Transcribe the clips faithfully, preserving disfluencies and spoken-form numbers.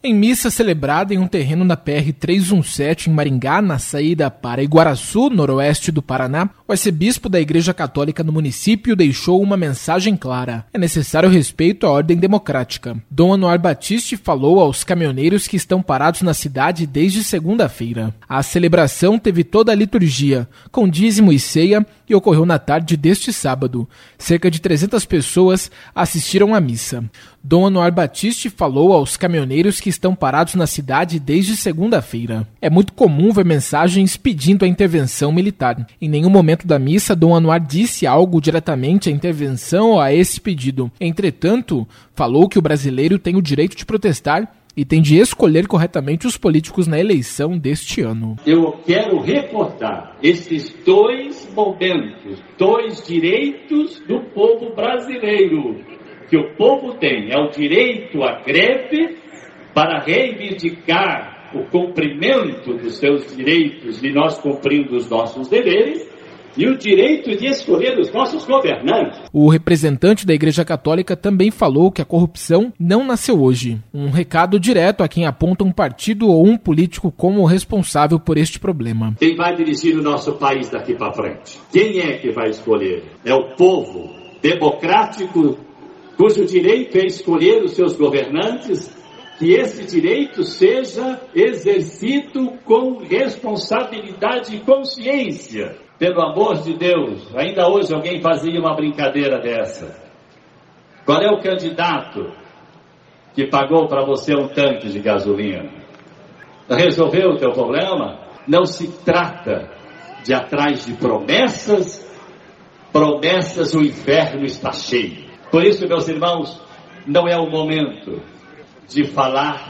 Em missa celebrada em um terreno na P R trezentos e dezessete, em Maringá, na saída para Iguaraçu, noroeste do Paraná, o arcebispo da Igreja Católica no município deixou uma mensagem clara. É necessário respeito à ordem democrática. Dom Anuar Batiste falou aos caminhoneiros que estão parados na cidade desde segunda-feira. A celebração teve toda a liturgia, com dízimo e ceia, e ocorreu na tarde deste sábado. Cerca de trezentas pessoas assistiram à missa. Dom Anuar Batiste falou aos caminhoneiros que estão parados na cidade desde segunda-feira. É muito comum ver mensagens pedindo a intervenção militar. Em nenhum momento da missa, Dom Anuar disse algo diretamente à intervenção ou a esse pedido. Entretanto, falou que o brasileiro tem o direito de protestar e tem de escolher corretamente os políticos na eleição deste ano. Eu quero reportar esses dois momentos, dois direitos do povo brasileiro, que o povo tem. É o direito à greve para reivindicar o cumprimento dos seus direitos e nós cumprimos os nossos deveres, e o direito de escolher os nossos governantes. O representante da Igreja Católica também falou que a corrupção não nasceu hoje. Um recado direto a quem aponta um partido ou um político como responsável por este problema. Quem vai dirigir o nosso país daqui para frente? Quem é que vai escolher? É o povo democrático, cujo direito é escolher os seus governantes, que esse direito seja exercido com responsabilidade e consciência. Pelo amor de Deus, ainda hoje alguém fazia uma brincadeira dessa. Qual é o candidato que pagou para você um tanque de gasolina? Resolveu o teu problema? Não se trata de ir atrás de promessas, promessas o inferno está cheio. Por isso, meus irmãos, não é o momento de falar,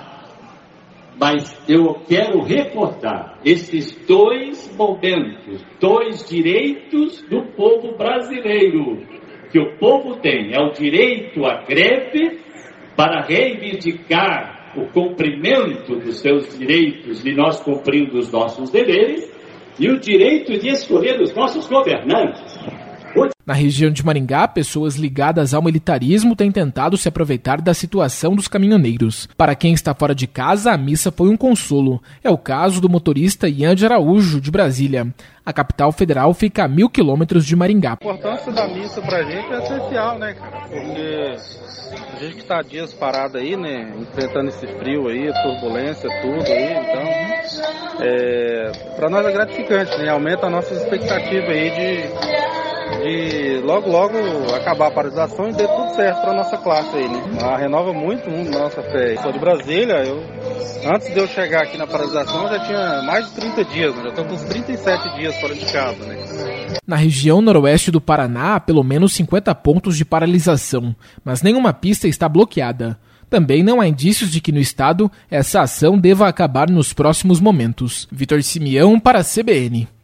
mas eu quero reportar esses dois momentos, dois direitos do povo brasileiro, que o povo tem. É o direito à greve para reivindicar o cumprimento dos seus direitos e nós cumprimos os nossos deveres, e o direito de escolher os nossos governantes. Na região de Maringá, pessoas ligadas ao militarismo têm tentado se aproveitar da situação dos caminhoneiros. Para quem está fora de casa, a missa foi um consolo. É o caso do motorista Ian de Araújo, de Brasília. A capital federal fica a mil quilômetros de Maringá. A importância da missa pra gente é essencial, né, cara? Porque a gente que está dias parado aí, né, enfrentando esse frio aí, turbulência, tudo aí, então, é, para nós é gratificante, né? Aumenta a nossa expectativa aí de... E logo, logo acabar a paralisação e dê tudo certo para nossa classe aí, né? Ela renova muito a nossa fé. Eu sou de Brasília, eu, antes de eu chegar aqui na paralisação, eu já tinha mais de trinta dias, né? Já estou com uns trinta e sete dias fora de casa, né? Na região noroeste do Paraná, há pelo menos cinquenta pontos de paralisação, mas nenhuma pista está bloqueada. Também não há indícios de que no estado essa ação deva acabar nos próximos momentos. Vitor Simeão para a C B N.